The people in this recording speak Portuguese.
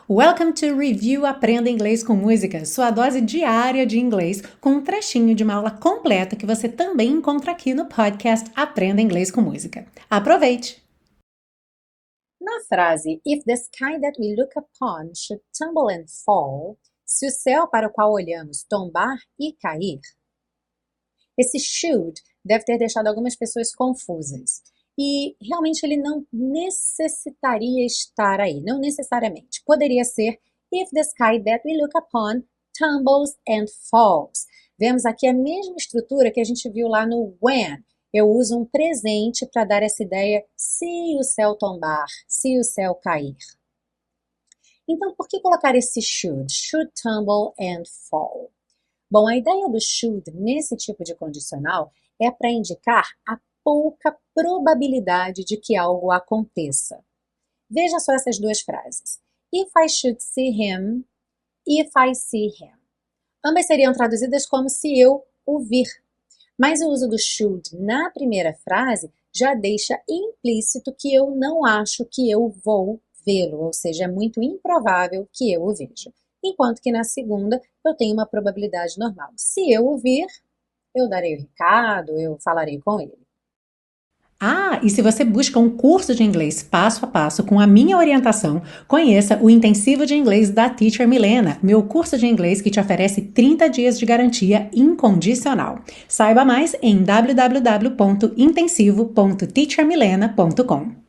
Welcome to Review Aprenda Inglês com Música, sua dose diária de inglês, com um trechinho de uma aula completa que você também encontra aqui no podcast Aprenda Inglês com Música. Aproveite! Na frase If the sky that we look upon should tumble and fall, se o céu para o qual olhamos tombar e cair, esse should deve ter deixado algumas pessoas confusas. E realmente ele não necessitaria estar aí, não necessariamente. Poderia ser If the sky that we look upon tumbles and falls. Vemos aqui a mesma estrutura que a gente viu lá no when. Eu uso um presente para dar essa ideia se o céu tombar, se o céu cair. Então, por que colocar esse should? Should tumble and fall. Bom, a ideia do should nesse tipo de condicional é para indicar a pouca probabilidade de que algo aconteça. Veja só essas duas frases. If I should see him, if I see him. Ambas seriam traduzidas como se eu o vir. Mas o uso do should na primeira frase já deixa implícito que eu não acho que eu vou vê-lo, ou seja, é muito improvável que eu o veja. Enquanto que na segunda eu tenho uma probabilidade normal. Se eu o vir, eu darei o recado, eu falarei com ele. Ah, e se você busca um curso de inglês passo a passo com a minha orientação, conheça o Intensivo de Inglês da Teacher Milena, meu curso de inglês que te oferece 30 dias de garantia incondicional. Saiba mais em www.intensivo.teachermilena.com.